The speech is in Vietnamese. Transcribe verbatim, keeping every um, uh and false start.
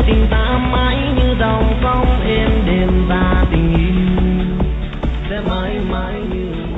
tình ta mãi như dòng sông êm đềm và tình yêu sẽ mãi mãi như